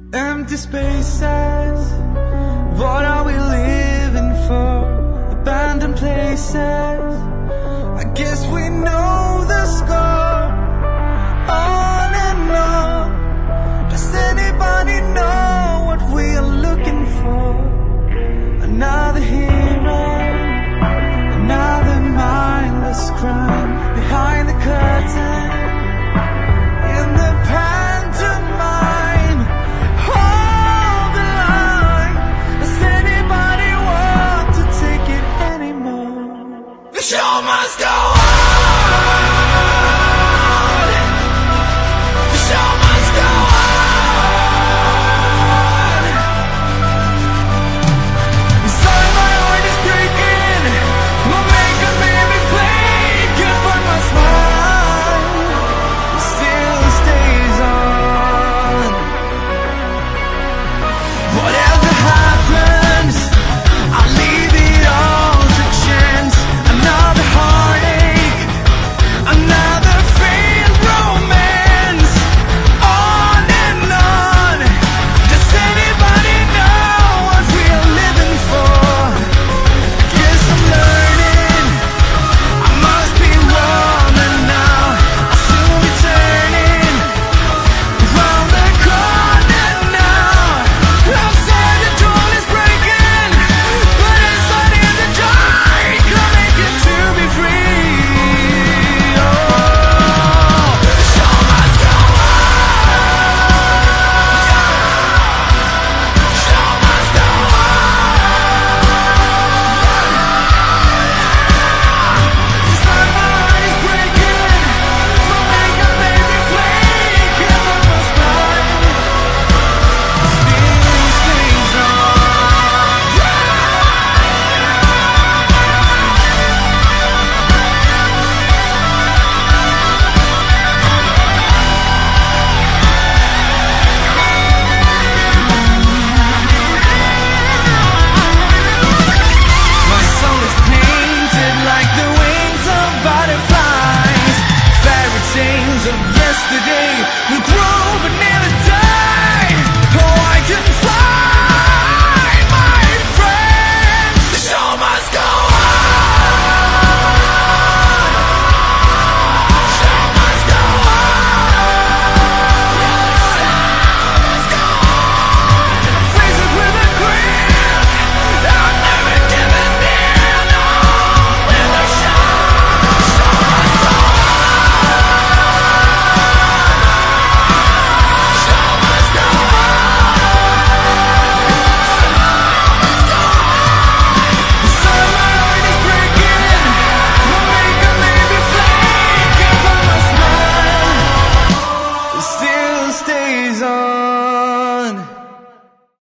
Empty spaces, what are we living for? Abandoned places, I guess we know the score. On and on, does anybody know what we are looking for? Another hero, another mindless crime behind the curtain, in the pantomime. Hold the line, does anybody want to take it anymore? The show must go on. The show must go on. Inside my heart is breaking, my makeup made me flake, but my smile still stays on. Whatever happens, I'll leave it all to chance. Another heartache, another failed romance. On and on, does anybody know what we're living for? Guess I'm learning, I must be woman now. I'll soon be turning around the corner now. Outside the door is breaking, but inside in the dark, I'll make it to be free. Oh, the show must go on. Show must go on. Inside my heart is breaking, my makeup made me flake, but my smile still stays on. My soul is painted like the wings of butterflies, fairy tales of yesterday.